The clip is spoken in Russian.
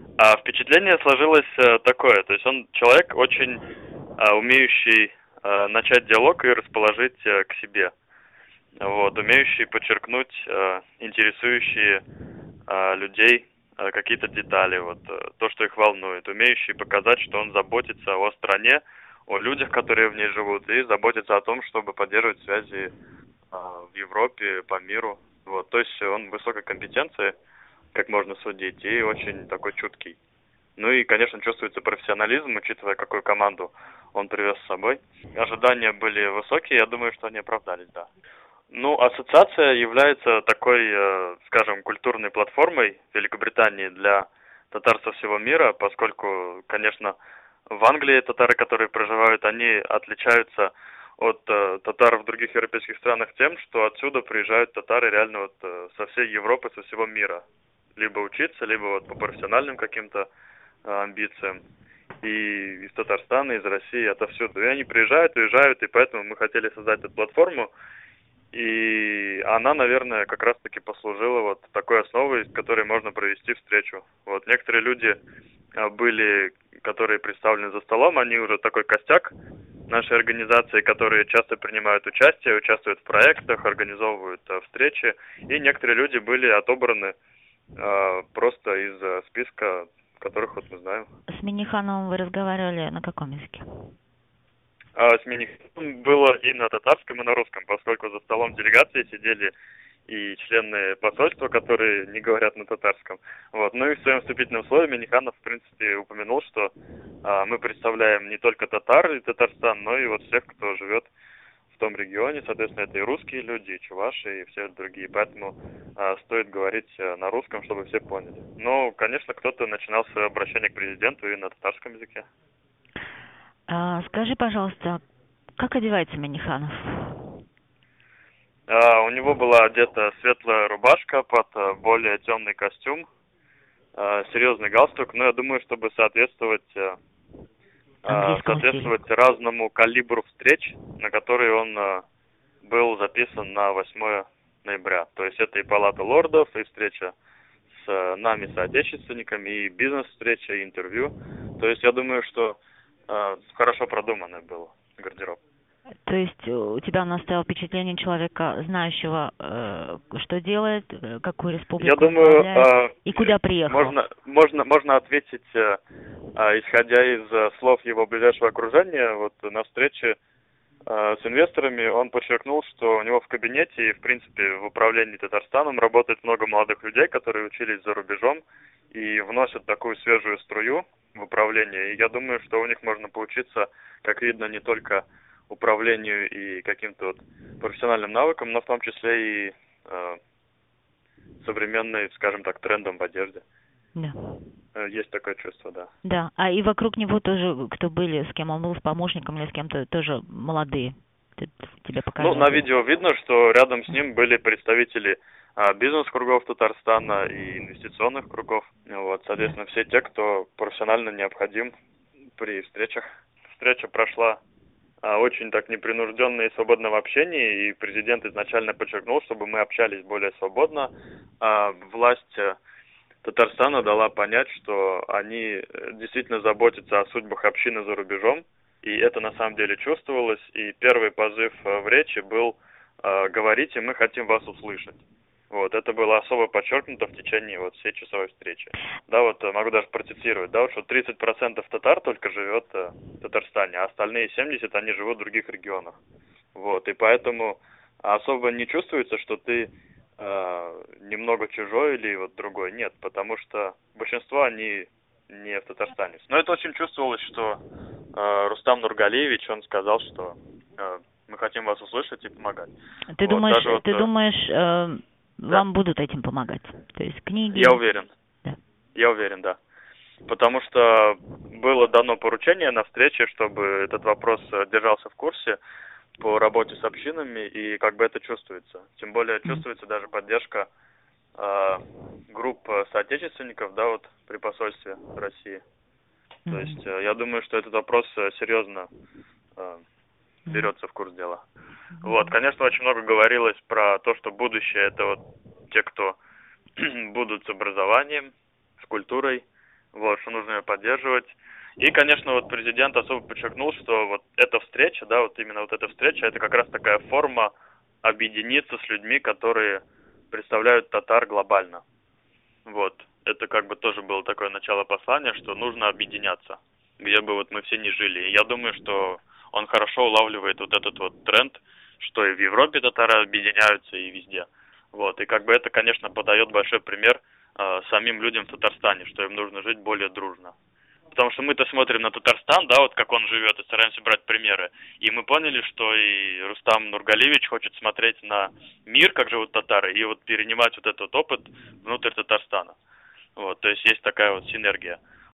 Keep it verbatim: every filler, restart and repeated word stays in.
А впечатление сложилось э, такое, то есть он человек очень э, умеющий э, начать диалог и расположить э, к себе, вот, умеющий подчеркнуть э, интересующие э, людей э, какие-то детали, вот, э, то, что их волнует, умеющий показать, что он заботится о стране, о людях, которые в ней живут, и заботится о том, чтобы поддерживать связи э, в Европе, по миру, вот, то есть он высокой компетенции, как можно судить, и очень такой чуткий. Ну и, конечно, чувствуется профессионализм, учитывая, какую команду он привез с собой. Ожидания были высокие, я думаю, что они оправдались, да. Ну, ассоциация является такой, э, скажем, культурной платформой Великобритании для татар со всего мира, поскольку, конечно, в Англии татары, которые проживают, они отличаются от э, татар в других европейских странах тем, что отсюда приезжают татары реально вот э, со всей Европы, со всего мира. Либо учиться, либо вот по профессиональным каким-то э, амбициям. И из Татарстана, из России, отовсюду. И они приезжают, уезжают, и поэтому мы хотели создать эту платформу. И она, наверное, как раз-таки послужила вот такой основой, с которой можно провести встречу. Вот некоторые люди а, были, которые представлены за столом, они уже такой костяк нашей организации, которые часто принимают участие, участвуют в проектах, организовывают а, встречи. И некоторые люди были отобраны а, просто из а, списка, которых вот мы знаем. С Минихановым вы разговаривали на каком языке? А с Минихановым было и на татарском, и на русском, поскольку за столом делегации сидели и члены посольства, которые не говорят на татарском. Вот. Ну и в своем вступительном слове Миниханов, в принципе, упомянул, что а, мы представляем не только татар и Татарстан, но и вот всех, кто живет в том регионе. Соответственно, это и русские люди, и чуваши, и все другие. Поэтому а, стоит говорить а, на русском, чтобы все поняли. Но, конечно, кто-то начинал свое обращение к президенту и на татарском языке. А, скажи, пожалуйста, как одевается Миниханов? Uh, у него была одета светлая рубашка под uh, более темный костюм, uh, серьезный галстук, но я думаю, чтобы соответствовать, uh, uh, соответствовать разному калибру встреч, на которые он uh, был записан на восьмое ноября. То есть это и Палата лордов, и встреча с uh, нами, соотечественниками, и бизнес-встреча, и интервью. То есть я думаю, что uh, хорошо продуманный был гардероб. То есть у тебя наставило впечатление человека, знающего, э, что делает, какую республику Я думаю, э, и куда приехал? Можно, можно, можно ответить, э, э, исходя из э, слов его ближайшего окружения. Вот на встрече э, с инвесторами он подчеркнул, что у него в кабинете и, в принципе, в управлении Татарстаном работает много молодых людей, которые учились за рубежом и вносят такую свежую струю в управление. И я думаю, что у них можно поучиться, как видно, не только управлению и каким-то вот профессиональным навыкам, но в том числе и э, современной, скажем так, трендом в одежде. Да. Есть такое чувство, да. Да, а и вокруг него тоже, кто были, с кем он был, с помощником или с кем-то, тоже молодые? Ты, тебе показалось? Ну, на видео видно, что рядом с ним были представители а, бизнес-кругов Татарстана и инвестиционных кругов. Вот, соответственно, все те, кто профессионально необходим при встречах. Встреча прошла очень так непринужденно и свободно в общении, и президент изначально подчеркнул, чтобы мы общались более свободно. А власть Татарстана дала понять, что они действительно заботятся о судьбах общины за рубежом, и это на самом деле чувствовалось, и первый позыв в речи был «Говорите, мы хотим вас услышать». Вот, это было особо подчеркнуто в течение вот всей часовой встречи. Да, вот могу даже процитировать, да, вот что тридцать процентов татар только живет в Татарстане, а остальные семьдесят процентов они живут в других регионах. Вот, и поэтому особо не чувствуется, что ты э, немного чужой или вот другой. Нет, потому что большинство они не в Татарстане. Но это очень чувствовалось, что э, Рустам Нургалиевич, он сказал, что э, мы хотим вас услышать и помогать. Ты вот, думаешь, вот, ты думаешь, э, да. вам будут этим помогать? То есть книги? Я уверен. Да. Я уверен, да. Потому что было дано поручение на встрече, чтобы этот вопрос держался в курсе по работе с общинами, и как бы это чувствуется. Тем более чувствуется даже поддержка э, групп соотечественников, да, вот при посольстве России. Mm-hmm. То есть э, я думаю, что этот вопрос серьезно э, берется в курс дела. Mm-hmm. Вот, конечно, очень много говорилось про то, что будущее это вот те, кто будут с образованием, с культурой, вот, что нужно ее поддерживать. И, конечно, вот президент особо подчеркнул, что вот эта встреча, да, вот именно вот эта встреча, это как раз такая форма объединиться с людьми, которые представляют татар глобально. Вот, это как бы тоже было такое начало послания, что нужно объединяться, где бы вот мы все не жили. И я думаю, что он хорошо улавливает вот этот вот тренд, что и в Европе татары объединяются, и везде. Вот, и как бы это, конечно, подает большой пример э, самим людям в Татарстане, что им нужно жить более дружно. Потому что мы-то смотрим на Татарстан, да, вот как он живет, и стараемся брать примеры. И мы поняли, что и Рустам Нургалиевич хочет смотреть на мир, как живут татары, и вот перенимать вот этот опыт внутрь Татарстана. Вот, то есть есть такая вот синергия.